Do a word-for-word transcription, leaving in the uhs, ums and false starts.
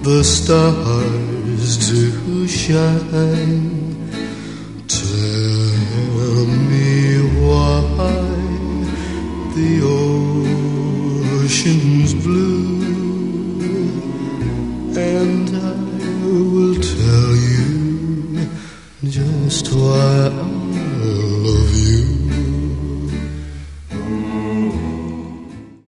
the stars do shine. Tell me why the ocean's blue, and I will tell you just why